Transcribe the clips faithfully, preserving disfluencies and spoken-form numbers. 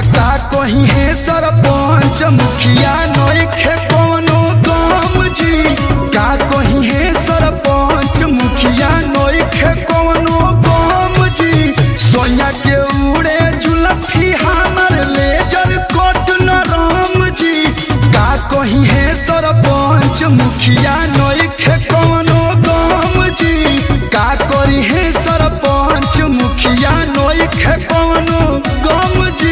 का कहीं है सरपंच मुखिया नइखे कवनो गम जी। का कहीं है सरपंच मुखिया नइखे कवनो गम जी। सोया के उड़े जुलफी हमर लेजर कोट नरम जी। का कहीं है सरपंच मुखिया नइखे कवनो गम जी। का करी है सरपंच मुखिया नइखे कवनो गम जी।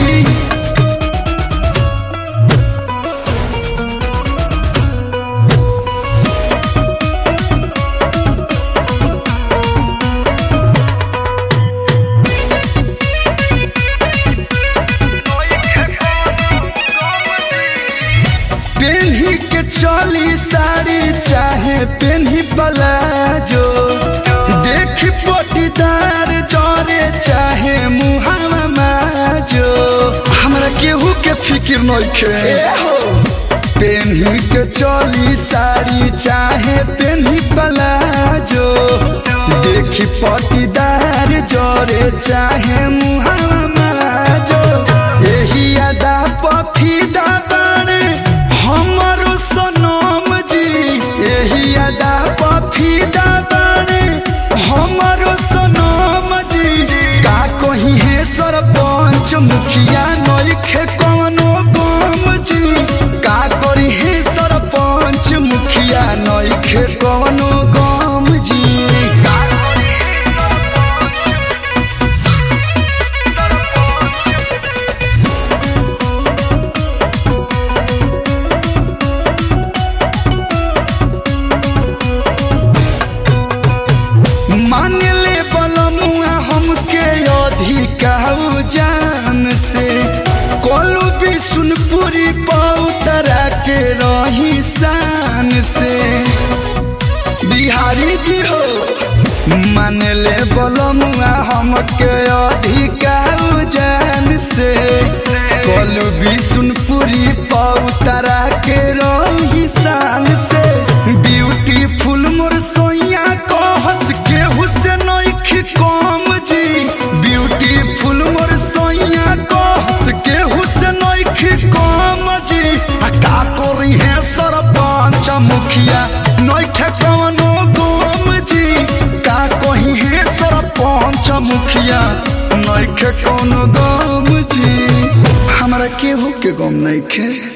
पेन्ही के चली साड़ी चाहे पेन्ही प्लाजो। देखी पटीदार जरे चाहे मुहावा माजो। हमरा केहू के फिक्र नइखे। पेन्ही के चली साड़ी चाहे पेन्ही प्लाजो। देखी पटीदार जरे चाहे मुहावा माजो। एही अदा पफीदा बाणे हमरो सनम जी। एही अदा पफीदा बाणे हमरो सनम जी। का कहीं है सरपंच मुखिया नइखे कवनो गम जी। का करी है सरपंच मुखिया नइखे कवनो गम जी। मानले बलमुआ हमके अधिकाऊ जान से। कोलू बिशुनपुरी पौतरा के रही शान से। बिहारी जी हो मानले बलमुआ हमके अधिकाऊ जान से। कोलू बिशुनपुरी पौतरा के रही शान से। ब्यूटीफुल मोर सोइया को हंस के हुसैन नइखे कम जी। ब्यूटीफुल मोर सोइया को हंस के हुसैन नइखे कम जी। आ का करी है सरपंच मुखिया नइखे कवनो गम जी। का कहीं है सरपंच मुखिया नइखे कवनो गम जी। हमरा केहू के गम नइखे।